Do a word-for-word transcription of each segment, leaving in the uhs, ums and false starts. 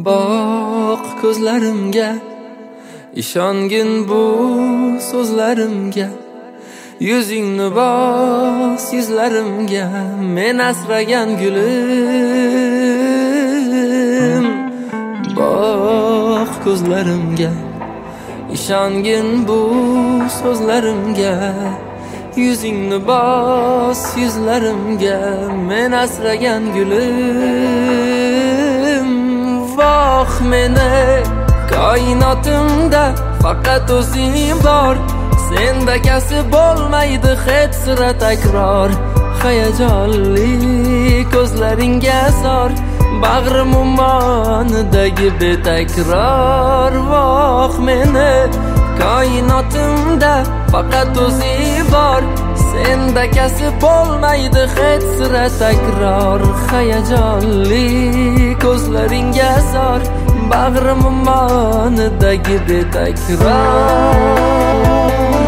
Boq ko'zlarimga, ishongin bu so'zlarimga. Yuzingni bos yuzlarimga, men asragan gulim. Boq ko'zlarimga, ishongin bu so'zlarimga. Yuzingni bos yuzlarimga, men asragan gulim. Voh meni koinotimda faqat o'zing bor. Senda kasb bo'lmaydi hech sira takror. Hayajonli ko'zlaringga zor, bag'rim ummonidagi betakror. Voh meni koinotimda faqat o'zing bor. Senda kasb bo'lmaydi hech sira takror. Hayajonli ko'zlaringga zor, bag'rim ummonidagi betakror.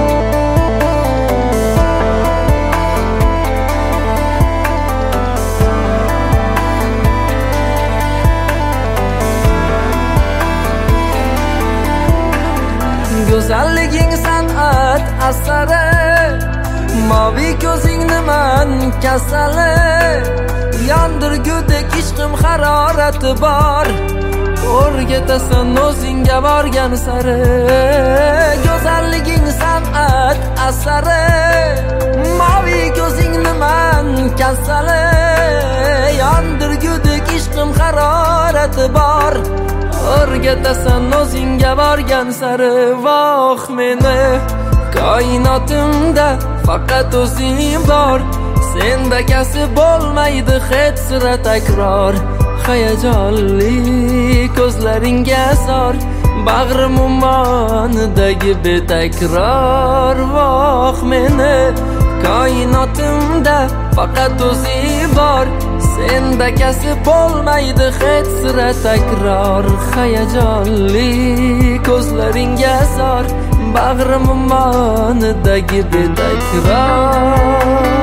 Go'zalliging san'at asari, moviy ko'zingni man kasali. Yondirgudek ishqim harorati bor, o'rgatasan o'zingga borgan sari. Go'zalliging san'at asari, moviy ko'zingni man kasali. Yondirgudek ishqim harorati bor, o'rgatasan o'zingga borgan sari. Voh meni koinotimda faqat o'zing bor. Senda kasb bo'lmaydi hech sira takror. Hayajonli ko'zlaringga zor, bag'rim ummonidagi betakror. Voh meni koinotimda faqat o'zing bor. Senda kasb bo'lmaydi hech sira takror. Hayajonli ko'zlaringga zor, bag'rim ummonidagi betakror.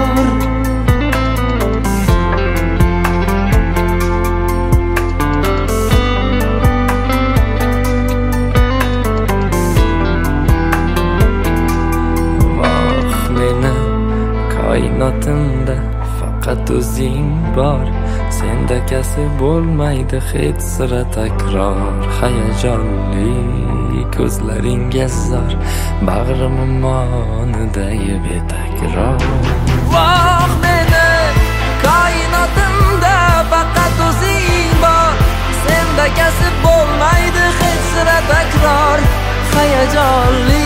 Voh meni koinotimda faqat o'zing bor. Senda kasb bo'lmaydi hech sira takror. Hayajonli ko'zlaringga zor, bag'rim ummonidagi betakror. Voh meni koinotimda faqat o'zing bor. Senda kasb bo'lmaydi hech sira takror. Hayajonli